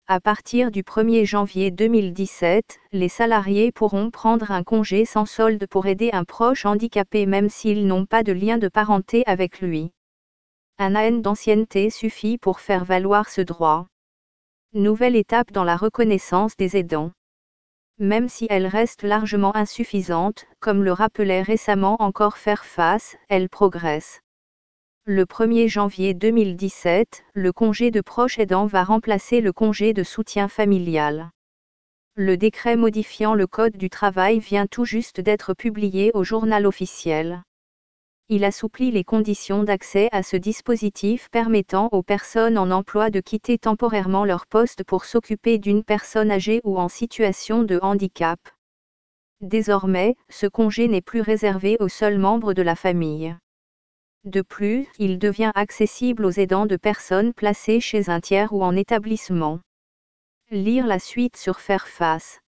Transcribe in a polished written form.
À partir du 1er janvier 2017, les salariés pourront prendre un congé sans solde pour aider un proche handicapé même s'ils n'ont pas de lien de parenté avec lui. Un an d'ancienneté suffit pour faire valoir ce droit. Nouvelle étape dans la reconnaissance des aidants. Même si elle reste largement insuffisante, comme le rappelait récemment encore Fairfax, elle progresse. Le 1er janvier 2017, le congé de proche aidant va remplacer le congé de soutien familial. Le décret modifiant le Code du travail vient tout juste d'être publié au Journal officiel. Il assouplit les conditions d'accès à ce dispositif permettant aux personnes en emploi de quitter temporairement leur poste pour s'occuper d'une personne âgée ou en situation de handicap. Désormais, ce congé n'est plus réservé aux seuls membres de la famille. De plus, il devient accessible aux aidants de personnes placées chez un tiers ou en établissement. Lire la suite sur Fairfax.